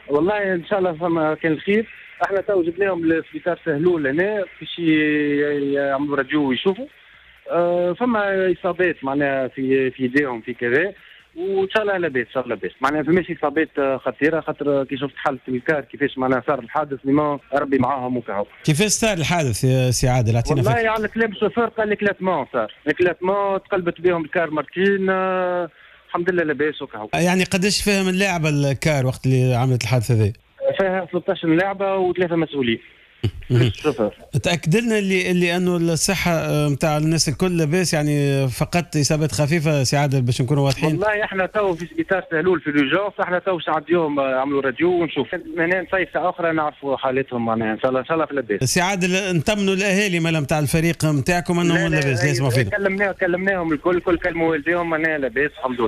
والله ان شاء الله فما كان الخير. احنا تو جبناهم لسبيطار سهلول هنا باش يعملوا راديو ويشوفوا. فما اصابات معناها في يديهم في كذا، وان شاء الله لاباس ان شاء الله لاباس. معناها فماش اصابات خطيره، خاطر كي شفت حاله الكار كيفاش معناها صار الحادث لما ربي معاهم وكهو. كيفاش صار الحادث يا سي عادل؟ اعطينا فكره. والله على كلام الشوفير قال لك كلاتمون صار كلاتمون، تقلبت بهم الكار مرتين. الحمد لله لاباس وكهو. يعني قداش فهم اللاعب الكار وقت اللي عملت الحادثه هذه؟ فيها 13 لاعبه وثلاثه مسؤولين. تأكد لنا اللي انه الصحه نتاع الناس الكل لاباس، يعني فقط اصابات خفيفه سي عادل باش نكونوا واضحين. والله احنا تو في سبيطار سهلول في لوجونس، احنا تو ساعات اليوم عملوا راديو ونشوف هنا نصيف ساعه اخرى نعرفوا حالتهم معناها ان شاء الله ان شاء الله في لاباس. سي عادل نطمنوا الاهالي مالا نتاع الفريق نتاعكم انهم لاباس؟ لا يسمعوا فينا. كلمناهم الكل كلموا والديهم معناها لاباس الحمد لله.